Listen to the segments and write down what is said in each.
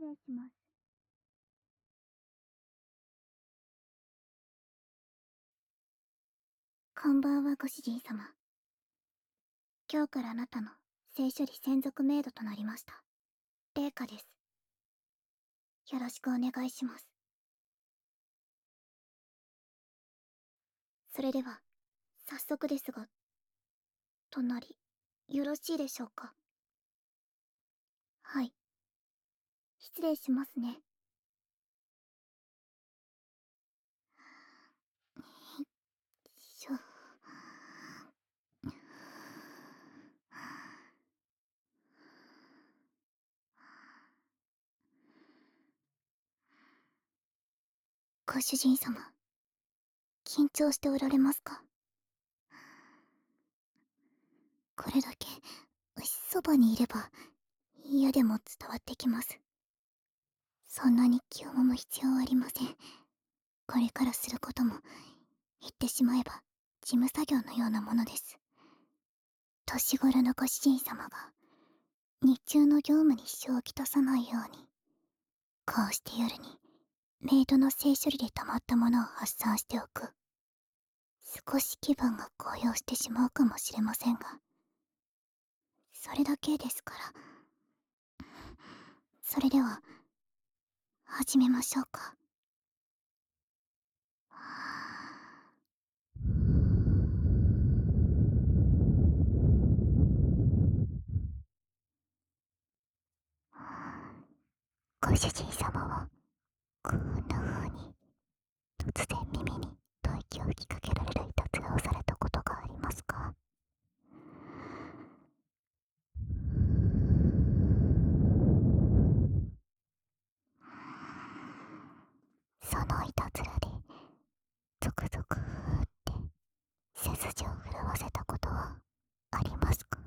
礼します。こんばんはご主人様。今日からあなたの聖処理専属メイドとなりました。麗華です。よろしくお願いします。それでは、早速ですが、隣、よろしいでしょうか。はい。失礼しますね。しょ。ご主人様、緊張しておられますか？これだけ、そばにいれば、嫌でも伝わってきます。そんなに気をもむ必要はありません。これからすることも、言ってしまえば、事務作業のようなものです。年頃のご主人様が、日中の業務に支障をきたさないように、こうして夜に、メイドの性処理で溜まったものを発散しておく。少し気分が高揚してしまうかもしれませんが、それだけですから。それでは、始めましょうか。ご主人様は、こんな風に、突然耳に吐息を吹きかけられるいたずらをされたことがありますか？そのいたずらで、ゾクゾクって背筋を震わせたことはありますか？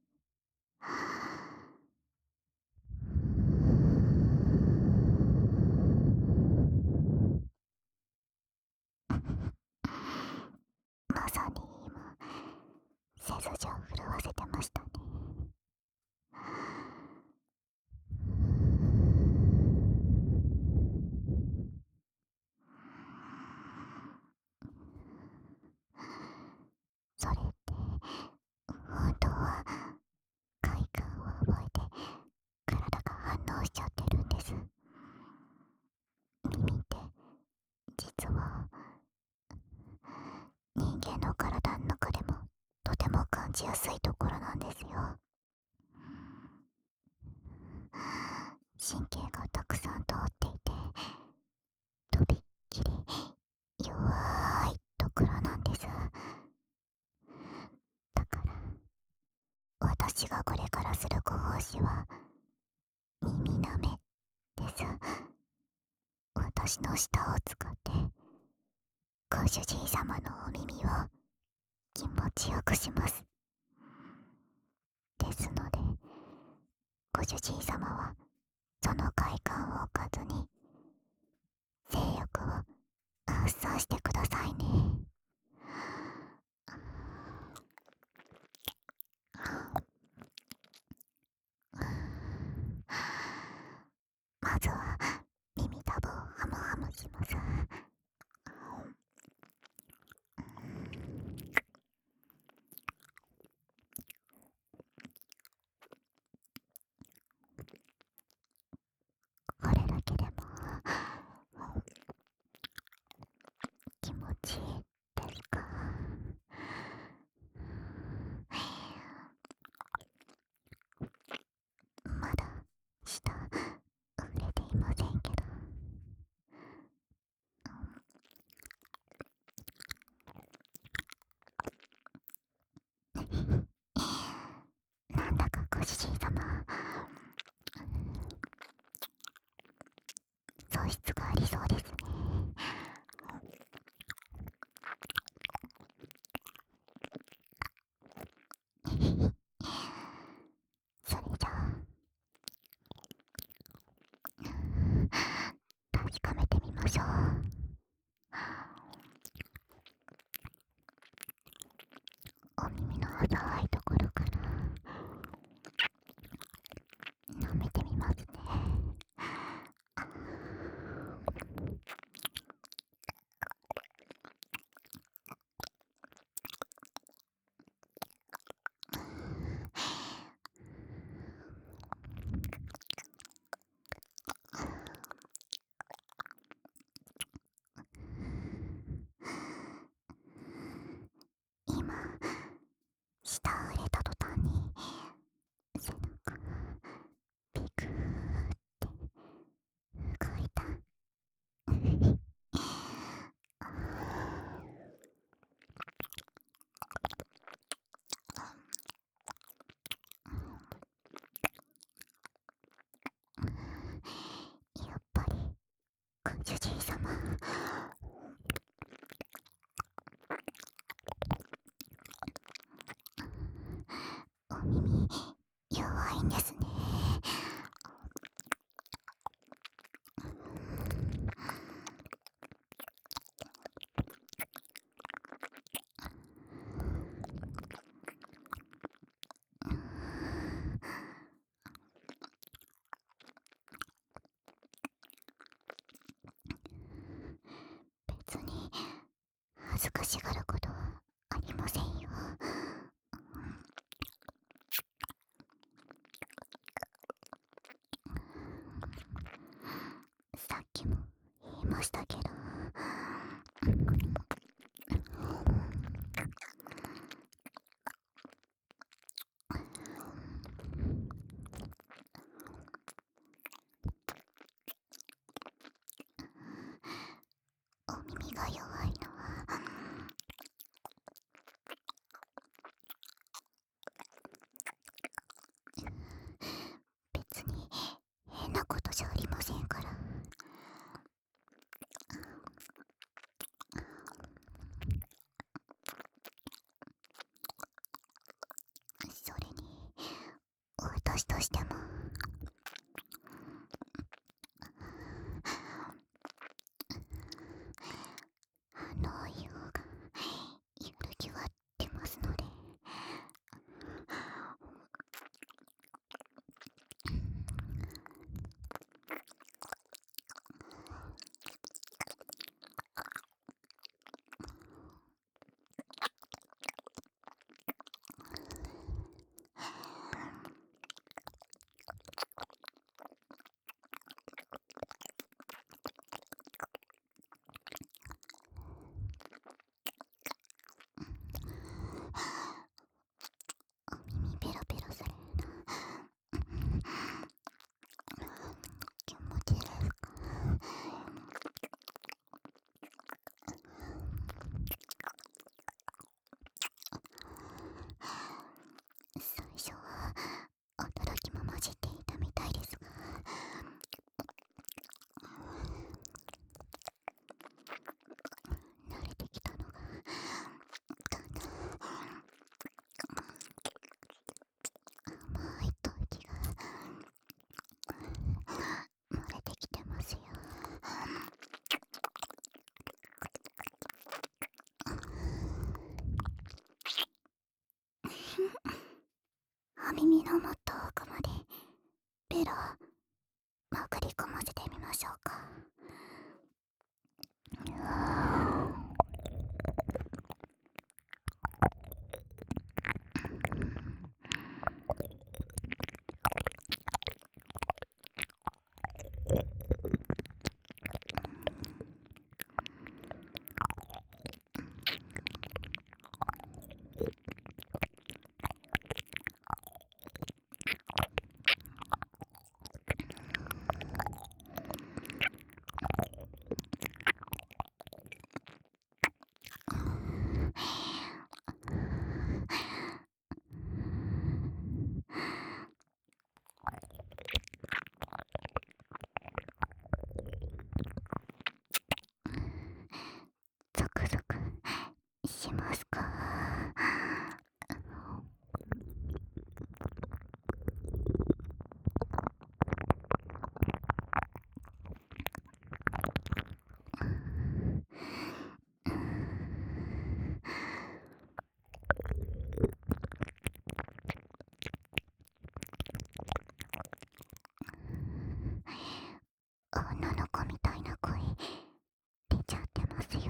まさに今、背筋を震わせてましたね。それって本当は快感を覚えて体が反応しちゃってるんです。耳って実は人間の体の中でもとても感じやすいところなんですよ。神経がたくさん通っていて、とびっきり弱いところなんです。だから私がこれからするご奉仕は耳なめです。私の舌を使ってご主人様のお耳を気持ちよくします。ですので、ご主人様はその快感を置かずに性欲を発散してくださいね。まずは耳たぶをハムハムします。これだけでも気持ちいいですか？まだ舌触れていませんけど、なんだかご主人様、素質がありそうですね。それじゃあ確かめてみましょう。お耳の浅いところから舐めてみますね。 恥ずかしがることはありませんよ。さっきも言いましたけど、お耳が弱いのは別に変なことじゃありませんから。それに私としてものい方がやる気は出ますので。お耳ペロペロされるの気持ちいいですか？最初は驚きも混じっていたみたいですが、慣れてきたのがだんだん甘い吐息が漏れてきてますよ。お耳のもっと奥までベロ潜り込ませてみましょうか。ゾクゾクしますか？女の子みたいな声出ちゃってますよ。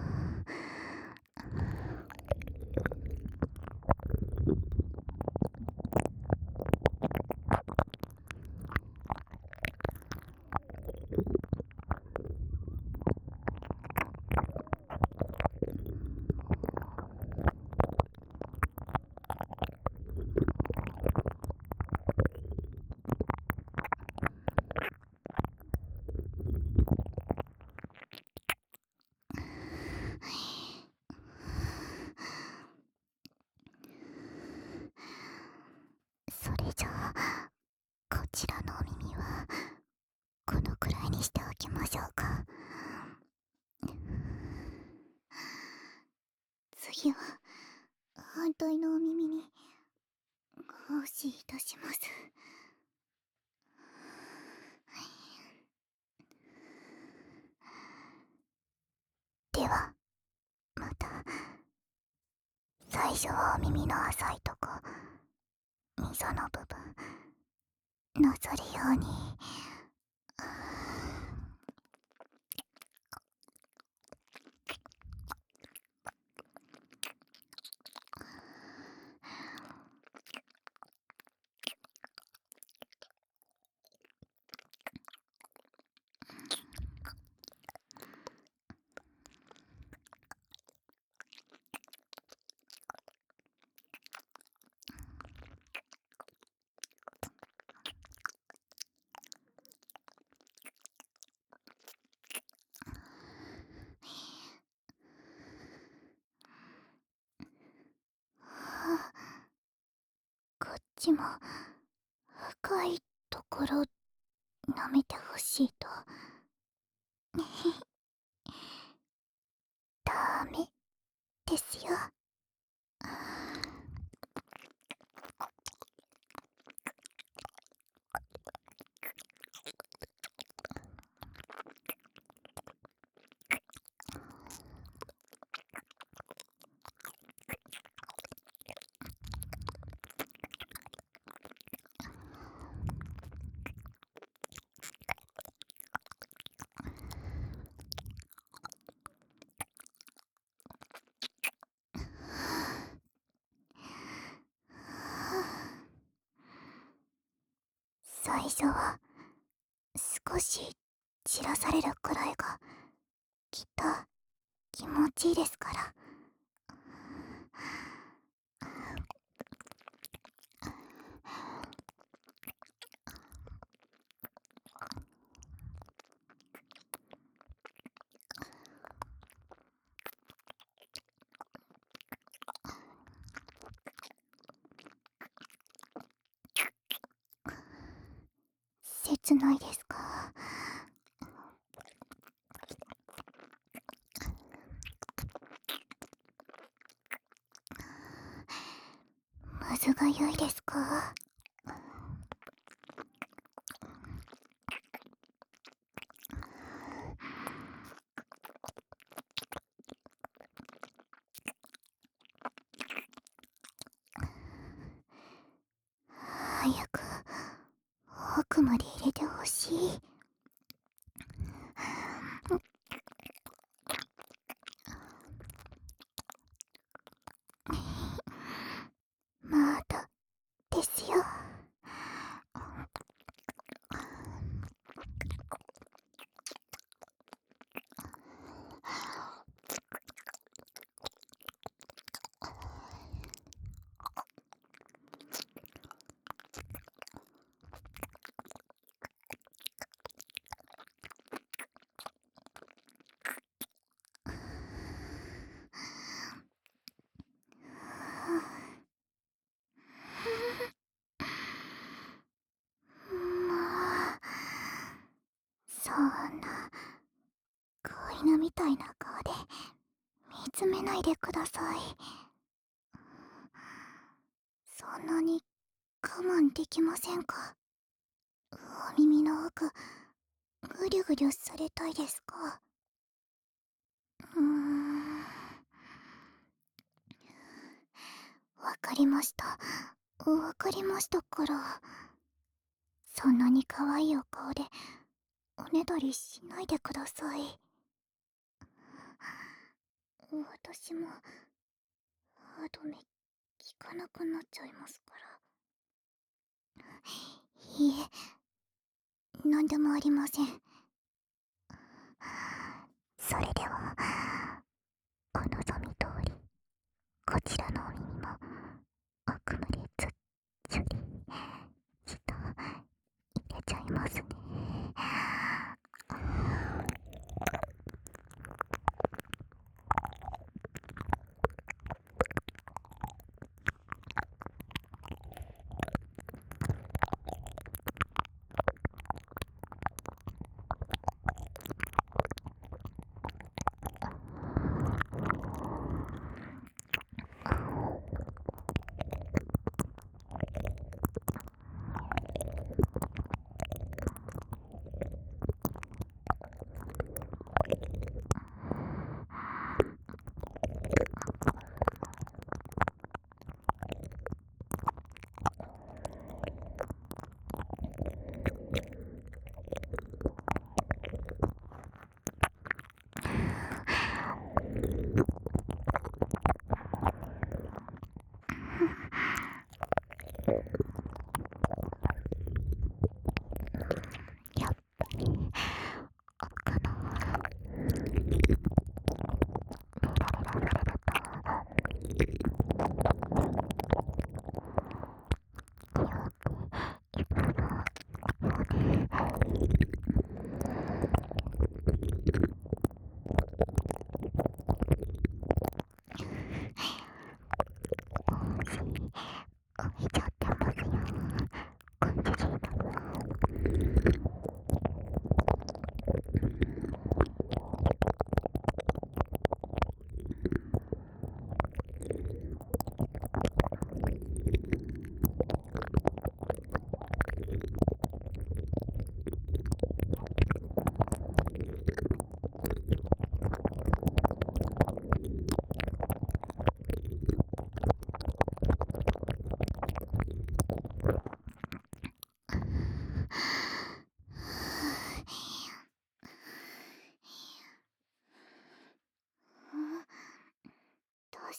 それじゃあこちらのお耳はこのくらいにしておきましょうか。次は反対のお耳に奉仕いたします。ではまた最初はお耳の浅いとこ溝の部分なぞるようにしも深いところ舐めてほしいと。ダメですよ。最初は少し散らされるくらいがきっと気持ちいいですから。切ないですか？むずがゆいですか？早く奥まで入れてほしい。まだですよ。もうそんな子犬みたいな顔で見つめないでください。そんなに我慢できませんか？お耳の奥ぐりゅぐりゅされたいですか？わかりました。わかりましたから。そんなに可愛いお顔でおねだりしないでください。私も歯止め効かなくなっちゃいますから。いいえ、なんでもありません。それではお望み通りこちらのお耳も奥までずっちょり舌入れちゃいますね。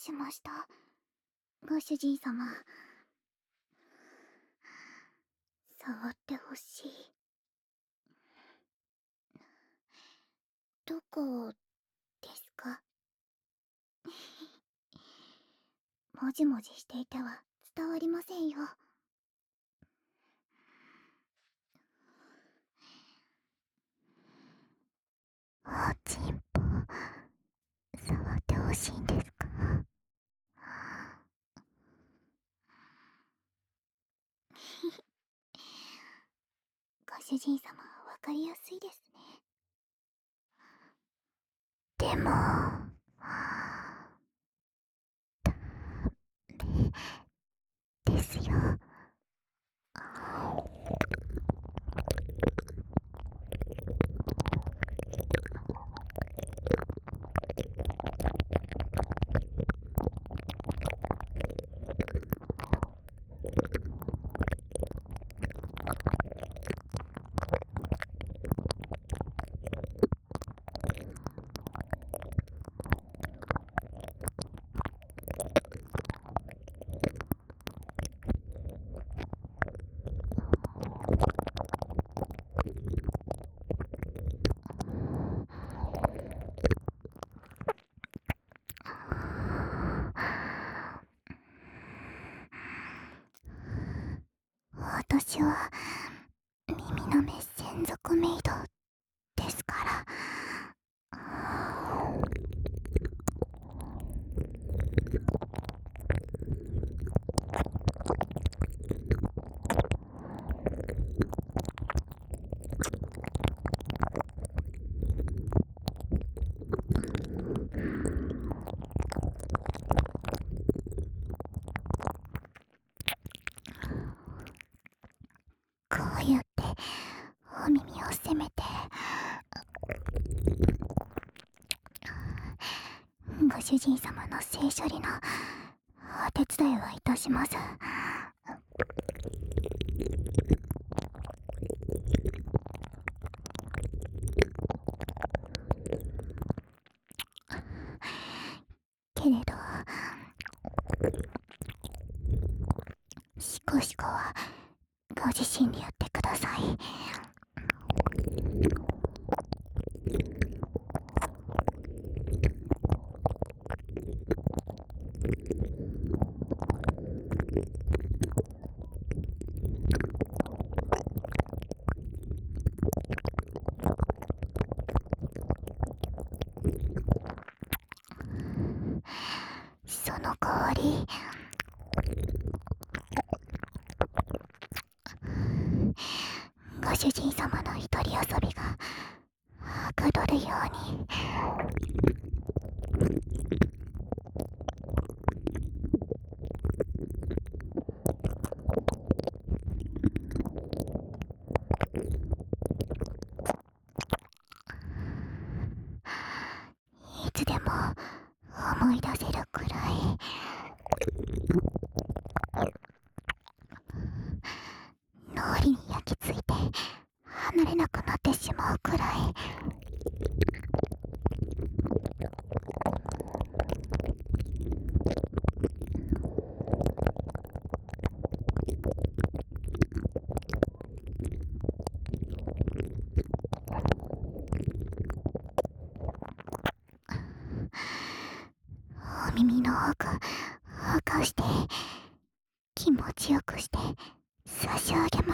しました。ご主人様、触ってほしい。どこですか？もじもじしていては伝わりませんよ。おちんぽ触ってほしいんですか？ご主人様はわかりやすいですね。でもですよ。私は耳のメッセン属メイドですから。こうやってお耳を責めてご主人様の性処理のお手伝いはいたします。けれどシコシコはご自身でやってください。その代わりご主人様の一人遊びがはかどるようにいつでも思い出せるくらい脳裏に焼き付いて離れなくなってしまうくらい。お耳の奥をかして気持ちよくして差し上げます。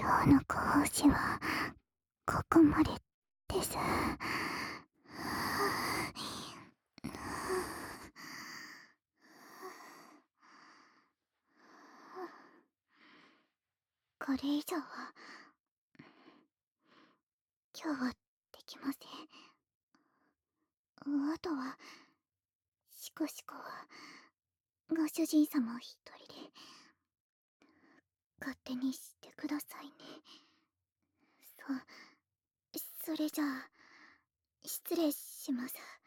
今日の講師はここまでです。これ以上は今日はできません。あとはシコシコはご主人様一人で勝手にしてくださいね。それじゃあ失礼します。